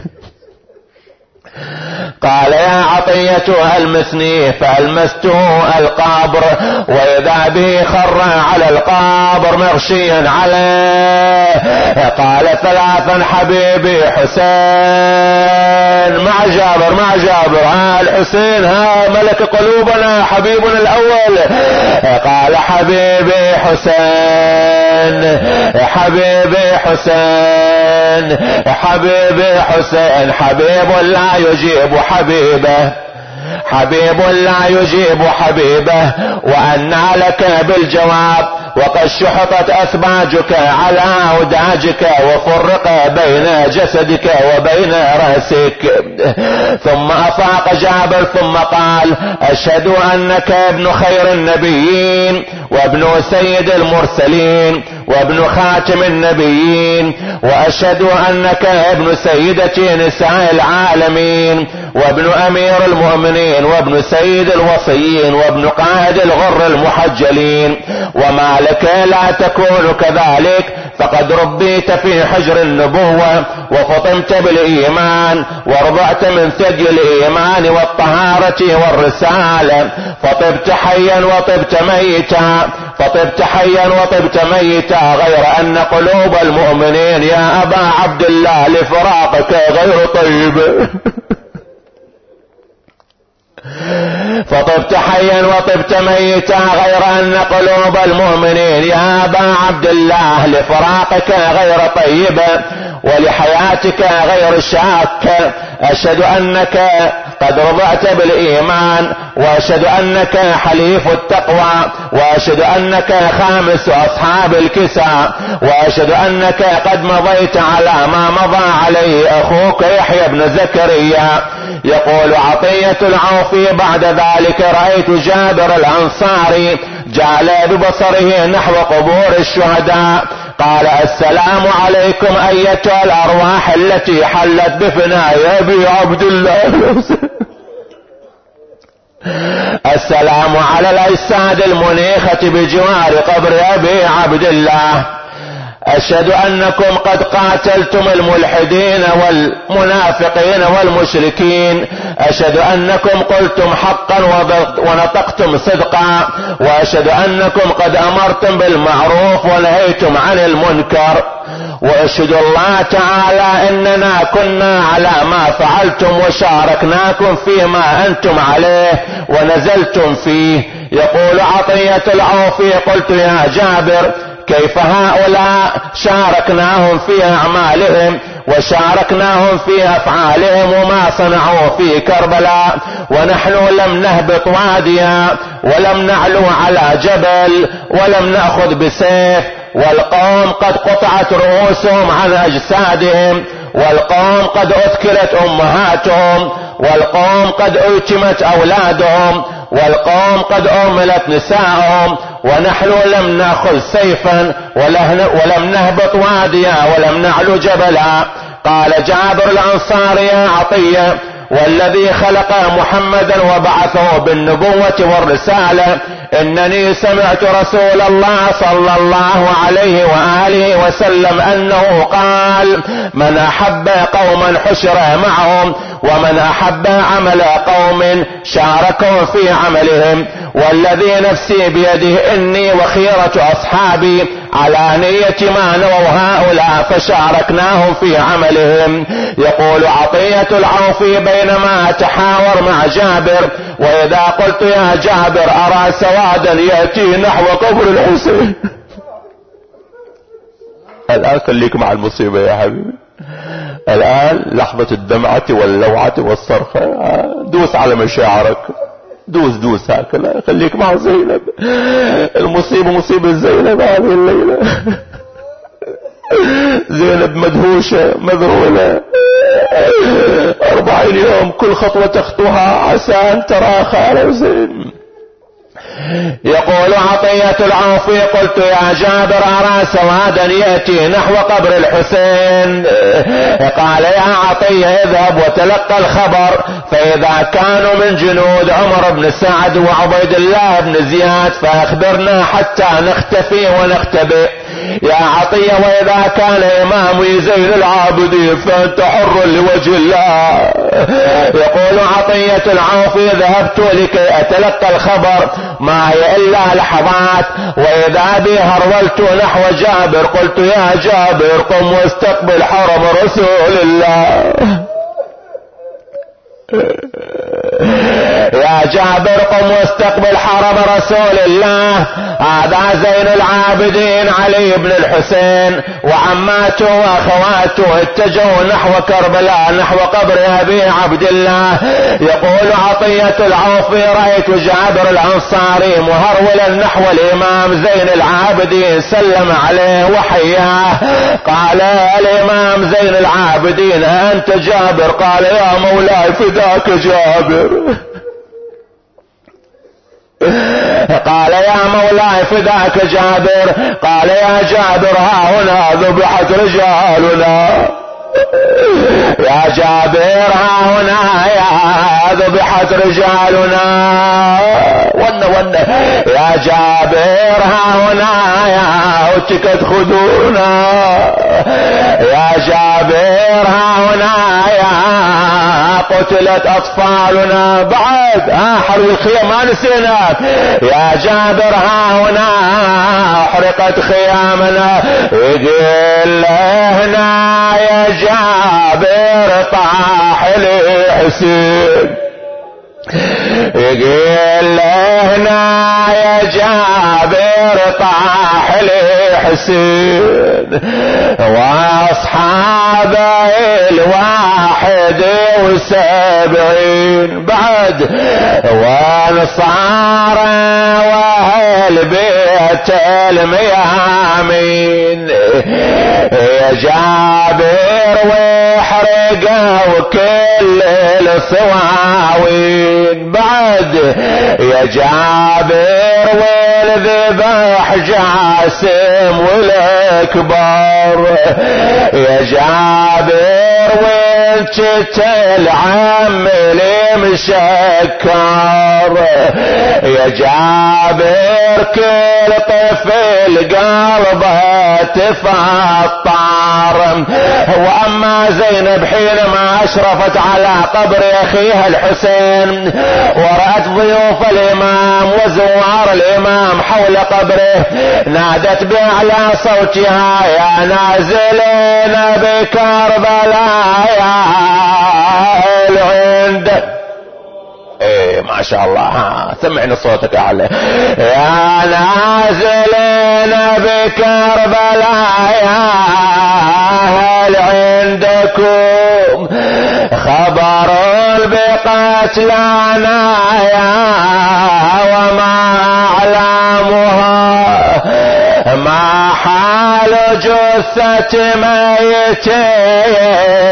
قال: يا عطية المسني، فألمسته القبر وإذا به خر على القبر مغشيا عليه. قال: ثلاثا حبيبي حسين، مع جابر مع جابر، ها الحسين، ها ملك قلوبنا حبيبنا الأول. قال: حبيبي حسين، حبيبي حسين، حبيبي حسين، حبيب لا يجيب حبيبه، حبيب لا يجيب حبيبه، وأنى لك بالجواب، وقد شحطت أثباجك على أوداجك، وفرق بين جسدك وبين رأسك. ثم أفاق جابر ثم قال: أشهد أنك ابن خير النبيين، وابن سيد المرسلين، وابن خاتم النبيين، وأشهد أنك ابن سيدة نساء العالمين، وابن أمير المؤمنين، وابن سيد الوصيين، وابن قائد الغر المحجلين. وما لك لا تكون كذلك، فقد ربيت في حجر النبوة، وفطمت بالإيمان، ورضعت من ثدي الإيمان والطهارة والرسالة، فطبت حيا وطبت ميتا، فطبت حيا وطبت ميتا، غير أن قلوب المؤمنين يا أبا عبد الله لفراقك غير طيب. فطبت حيا وطبت ميتا، غير أن قلوب المؤمنين يا أبا عبد الله لفراقك غير طيبة، ولحياتك غير شاك. أشهد أنك قد رضعت بالإيمان، وأشهد أنك حليف التقوى، وأشهد أنك خامس أصحاب الكساء، وأشهد أنك قد مضيت على ما مضى عليه أخوك يحيى بن زكريا. يقول عطية العوفي: بعد ذلك رأيت جابر الأنصاري جعل ببصره نحو قبور الشهداء، قال: السلام عليكم أيتها الأرواح التي حلت بفناء أبي عبد الله. السلام على الأجساد المنيخة بجوار قبر أبي عبد الله. أشهد أنكم قد قاتلتم الملحدين والمنافقين والمشركين، أشهد أنكم قلتم حقا ونطقتم صدقا، وأشهد أنكم قد أمرتم بالمعروف ونهيتم عن المنكر، وأشهد الله تعالى إننا كنا على ما فعلتم وشاركناكم فيما أنتم عليه ونزلتم فيه. يقول عطية العوفي: قلت يا جابر: كيف هؤلاء شاركناهم في أعمالهم وشاركناهم في أفعالهم وما صنعوا في كربلاء، ونحن لم نهبط واديا ولم نعلو على جبل ولم نأخذ بسيف، والقوم قد قطعت رؤوسهم عن أجسادهم والقوم قد أثكلت أمهاتهم، والقوم قد أيتمت أولادهم، والقوم قد أرملت نساءهم، ونحن لم نأخذ سيفا ولم نهبط واديا ولم نعلو جبلا. قال جابر الأنصاري: يا عطية، والذي خلق محمدا وبعثه بالنبوة والرسالة، إنني سمعت رسول الله صلى الله عليه وآله وسلم أنه قال: من أحب قوما حشر معهم، ومن أحب عمل قوم شاركوا في عملهم، والذي نفسي بيده إني وخيرة أصحابي على نية ما نووا هؤلاء فشاركناهم في عملهم. يقول عطية العوفي: بينما أتحاور مع جابر، وإذا قلت: يا جابر، أرى سوادا يأتي نحو قبر الحسين. الآن خليك مع المصيبة يا حبيبي، الآن لحظة الدمعة واللوعة والصرخة. دوس على مشاعرك، دوس هكذا، خليك مع زينب. المصيبة مصيبة زينب هذه الليلة. زينب مدهوشة مذهولة، 40 يوم كل خطوة تخطوها عسى أن ترى خال حسين. يقول عطية العوفي: قلت: يا جابر، أرى سوادا يأتي نحو قبر الحسين. قال: يا عطية، اذهب وتلقى الخبر، فإذا كانوا من جنود عمر بن سعد وعبيد الله بن زياد فأخبرنا حتى نختفي ونختبئ. يا عطية، وإذا كان إمامي زين العابدين فأنت حر لوجه الله. يقول عطية العوفي: ذهبت لكي أتلقى الخبر، ما هي إلا لحظات، وإذا بي هرولت نحو جابر. قلت: يا جابر، قم واستقبل حرم رسول الله. يا جابر، قم واستقبل حرم رسول الله. هذا زين العابدين علي بن الحسين وعماته واخواته اتجهوا نحو كربلاء نحو قبر ابي عبد الله. يقول عطية العوفي: رأيت جابر الانصاري مهرولا نحو الامام زين العابدين، سلم عليه وحياه. قال: الامام زين العابدين: انت جابر؟ قال: يا مولاي فداك جابر. قال: يا مولاي فداك جابر. قال: يا جابر، ها هنا ذبحت رجالنا. يا جابر، ها هنا يا ذبحت رجالنا. ون يا جابر، ها هنا يا اتكت خدورنا. يا جابر، ها هنا يا قتلت اطفالنا. بعد حرب الخيام ما نسينا. يا جابر، ها هنا حرقت خيامنا. يقول هنا يا جابر طاح الحسين. يقول هنا يا جابر طاح الحسين واصحابه 71 بعد وانصار واهل بيت الميامين. يا جابر وحرقوا كل الصواوين. بعد يا جابر والذبح جاسم والكبار. يا جابر وانت العم المشكر. يا جابر كل طفل قلبه تفطر. واما زينب حينما اشرفت على قبر اخيها الحسين ورأت ضيوف الامام وزوار الامام حول قبره نادت باعلى صوتها: يا نازلين بكربلاء يا العند. ايه ما شاء الله، سمعنا صوتك اعلى. يا نازلين بكربلاء يا اهل عندكم خبر بقتلنا يا وما اعلامها. ما حال جثة ميتين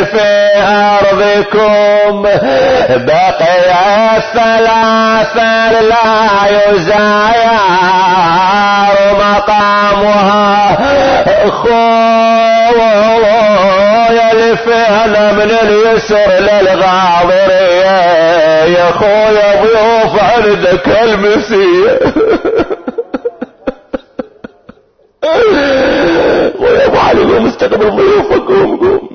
في أرضكم بقي الثلاثة لا يزاير مقامها خويا لفينا من اليسر للغاضرية يا خويا ضيوف عندك المسية ويا ابو علي قوم استقبل ضيوفك قوم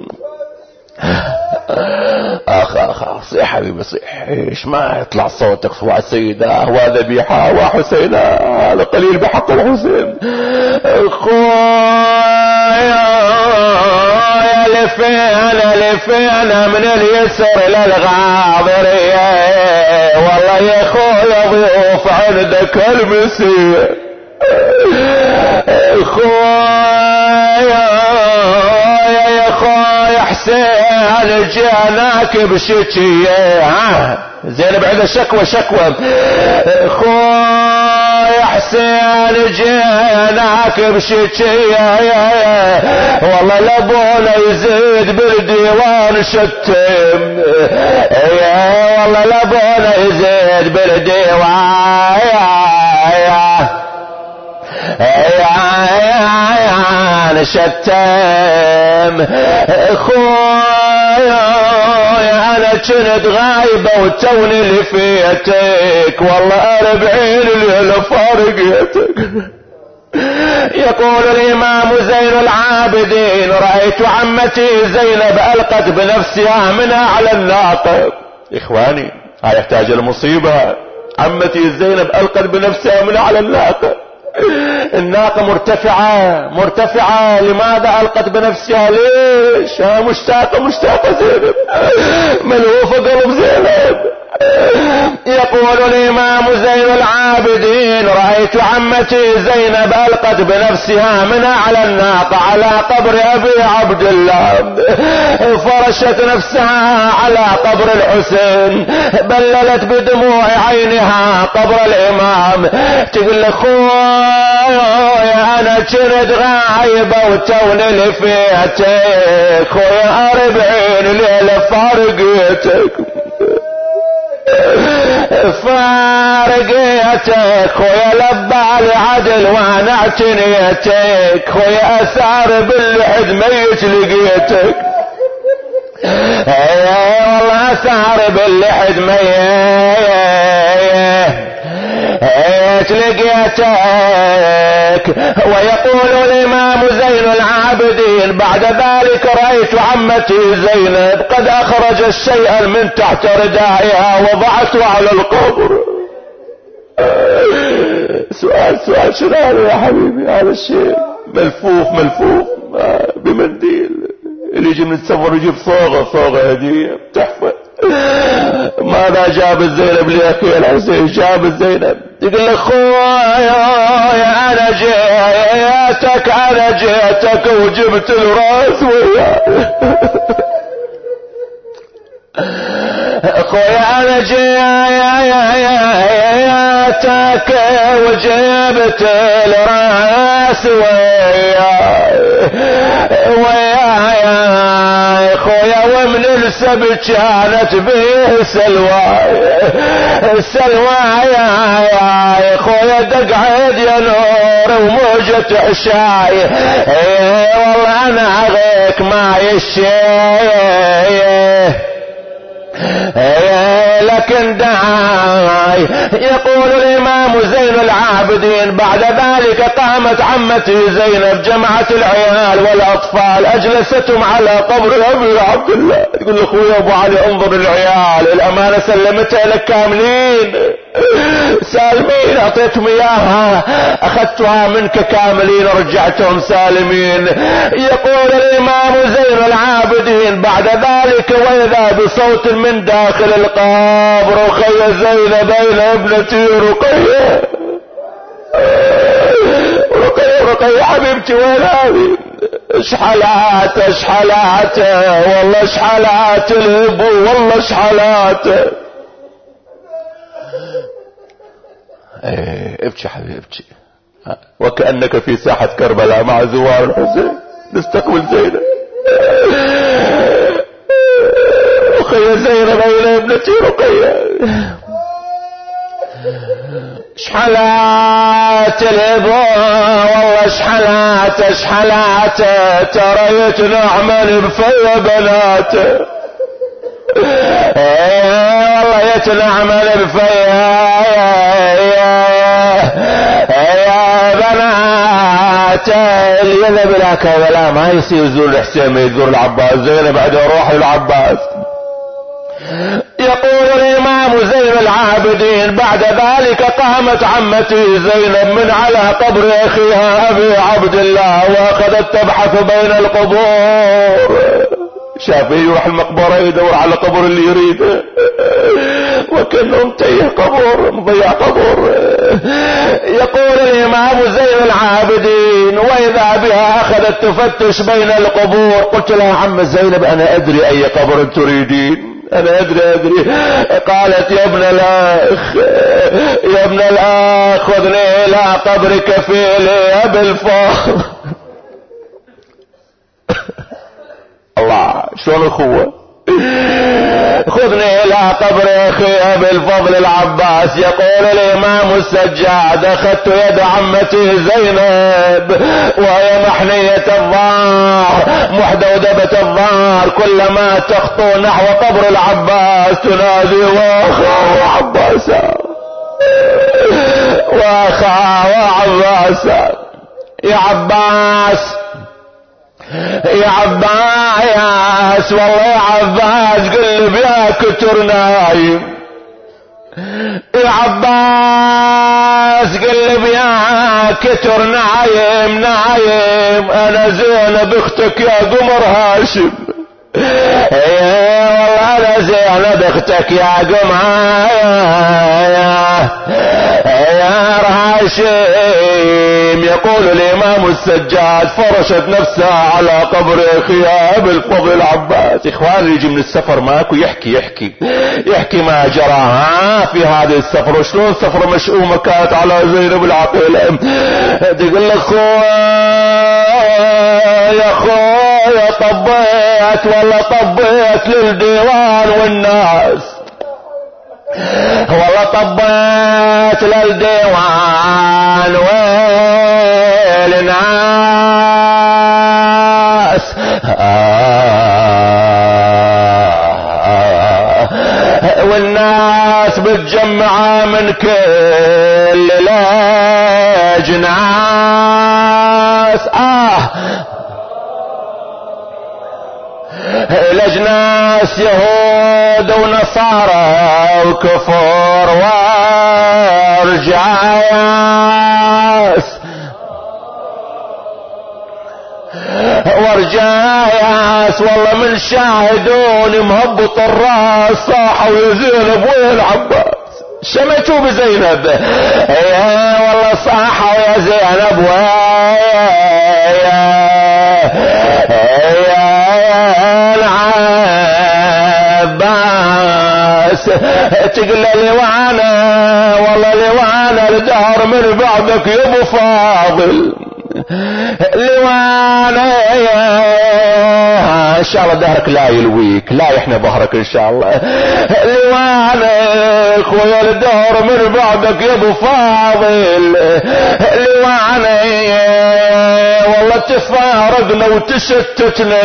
اخ صيح حبيبي صيح ايش ما يطلع صوتك فوع السيدة وذبيحة وحسينة هذا قليل بحق الحسين خويا لفينا من اليسر للغاضرية والله يا خويا ضيوف عندك المسيح خويا يا خويا حسين جاناك بشتية زينب عندها شكوى خويا حسين جاناك بشتية والله لابونا يزيد بالديوان شتم والله لابونا يزيد بالديوان شتم خويا انا كنت غايبة وتوني لفيتك والله 40 ليلة فارقيتك يقول الامام زين العابدين رأيت عمتي زينب القت بنفسها من اعلى الناقة. اخواني هاي يحتاج المصيبة. عمتي زينب القت بنفسها من اعلى الناقة. الناقة مرتفعة لماذا ألقت بنفسها ليش؟ مشتاقة زينب ملهوفة قلب زينب. يقول الإمام زين العابدين رأيت عمتي زينب ألقت بنفسها من أعلى الناقة على قبر أبي عبد الله فرشت نفسها على قبر الحسين بللت بدموع عينها قبر الإمام تقول خويا أنا كنت غايبة وتوني لفيتك خويا 40 ليلة فارقيتك خويا لبالي عدل وانا اعتنيتك خويا اثار باللحد ميت لقيتك والله اثار باللحد ميت لقيتك. ويقول الامام زين العابدين بعد ذلك رأيت عمتي زينب قد اخرج الشيء من تحت ردائها وضعته على القبر. سؤال شنو هذا يا حبيبي؟ هذا الشيء ملفوف بمنديل اللي يجي من السفر يجيب صوغة هدية تحفة. ماذا جاب الزينب لأخي الحسين؟ جاب الزينب يقول لك خويا انا جيتك وجبت الراس وياك خويا انا جيتك وجبت الراس وياي خويا ومن السبت كانت به سلوى يا خويا دقعد يا نور وموجة عشاي والله انا اغيك ما يشي لكن داعي. يقول الامام زين العابدين بعد ذلك قامت عمتي زينب جمعت العيال والاطفال اجلستهم على قبر ابي عبد الله. يقول له اخويا ابو علي انظر العيال الامانة سلمتها لك كاملين سالمين اعطيتهم اياها اخذتها منك كاملين رجعتهم سالمين. يقول الامام زين العابدين بعد ذلك واذا بصوت من داخل القبر رقية زينب بين ابنتي رقية حبيبتي وين هذه؟ اشحالات والله اشحالات الابو والله اشحالات. ابكي حبيبي ابكي وكأنك في ساحة كربلاء مع زوار الحسين نستقبل زينب. رقية زينب أين ابنتي رقية؟ شحلات الابو والله شحلات تريت نعمل بفيا بناته والله يتنعمل بفيا يا بنات اللي يذهب الى كربلاء ما يصير يزور الحسين ما يزور العباس زينب بعد يروح للعباس. يقول الإمام زين العابدين بعد ذلك قامت عمتي زينب من على قبر أخيها أبي عبد الله وأخذت تبحث بين القبور. شافه يروح المقبرة يدور على قبر اللي يريده وكأنه متيه قبور مضيع قبور. يقول الإمام زين العابدين وإذا بها أخذت تفتش بين القبور. قلت لها عم زينب أنا أدري أي قبر تريدين أنا أدري. قالت يا ابن الأخ خذني إلى قبر كفيلي أبي الفضل. الله شلون أخوة خذني إلى قبر أخي أبي الفضل العباس. يقول الإمام السجاد أخذت يد عمتي زينب وهي محنية الظهر محدودبة الظهر كلما تخطو نحو قبر العباس تنادي وأخا عباسا وأخا عباسا يا عباس يا عباس والله يا عباس قلب يا كتر نايم يا عباس قلب يا كتر نايم انا زينب اختك يا قمر هاشم والله انا زينب اختك يا قمر يا هاشم. يقول الامام السجاد فرشت نفسها على قبر اخيها ابي الفضل العباس. اخواني يجي من السفر ماكو يحكي ما جراها في هذا السفر وشلون سفر مشؤومه كانت على زينب العقيله. تقول لك يا اخويا طبيت والله طبيت للديوان والناس والله طبيت للديوان والناس والناس بتجمع من كل الأجناس الأجناس يهود ونصارى وكفر ورجاياس والله من شاهدون مهبط الراس صاحوا يا زينب وين عباس شمتوا بزينب والله صاحوا يا زينب وين تقول لوانا والله لوانا الدهر من بعدك يا ابو فاضل لوانا ان شاء الله دهرك لا يلويك لا يحنى ظهرك ان شاء الله لوانا خويا الدهر من بعدك يا ابو فاضل لوانا والله تفارقنا وتشتتنا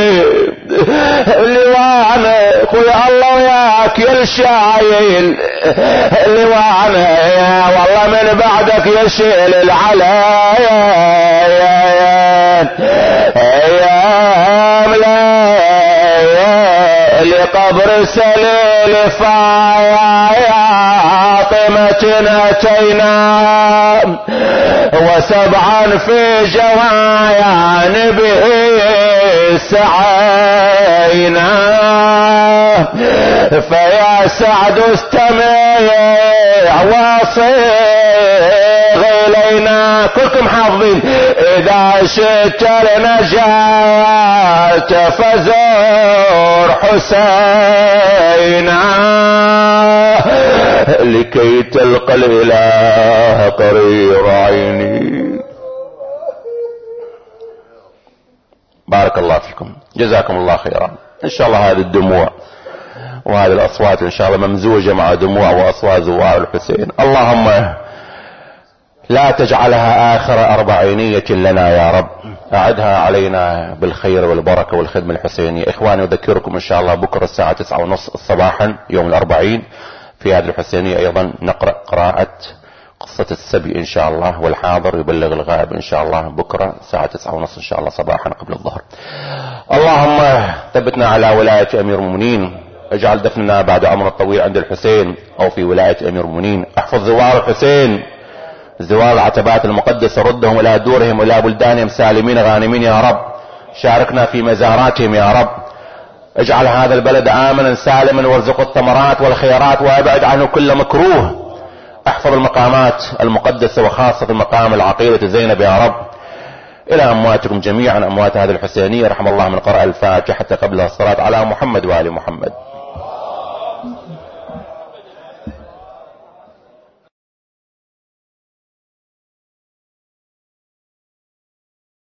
لوانا خويا الله وياك يا الشايل لوانا والله من بعدك يشيل العلايا لقبر سليل فاطمة أتينا وسبعا في جوايا به سعينا فيا سعد استمع واصغ إلينا كلكم حافظين إذا شئت النجاة فزور حسينا لكي تلقى الإله قرير عيني. بارك الله فيكم جزاكم الله خيرا. ان شاء الله هذه الدموع وهذه الأصوات إن شاء الله ممزوجة مع دموع وأصوات زوار الحسين. اللهم لا تجعلها آخر أربعينية لنا يا رب، أعدها علينا بالخير والبركة والخدمة الحسينية. إخواني أذكركم إن شاء الله بكرة الساعة 9:30 صباحا يوم الأربعين في هذه الحسينية أيضا نقرأ قراءة قصة السبي إن شاء الله، والحاضر يبلغ الغائب إن شاء الله بكرة الساعة 9:30 إن شاء الله صباحا قبل الظهر. اللهم ثبتنا على ولاية أمير المؤمنين، اجعل دفننا بعد عمر الطويل عند الحسين أو في ولاية أمير المؤمنين. احفظ زوار الحسين، زوار العتبات المقدسة، ردهم إلى دورهم وإلى بلدانهم سالمين غانمين يا رب. شاركنا في مزاراتهم يا رب. اجعل هذا البلد آمنا سالما وارزق الثمرات والخيرات وابعد عنه كل مكروه. احفظ المقامات المقدسة وخاصة مقام العقيلة زينب يا رب. إلى أمواتكم جميعا، أموات هذه الحسينية، رحم الله من قرأ الفاتحة قبلها الصلاة على محمد وآل محمد.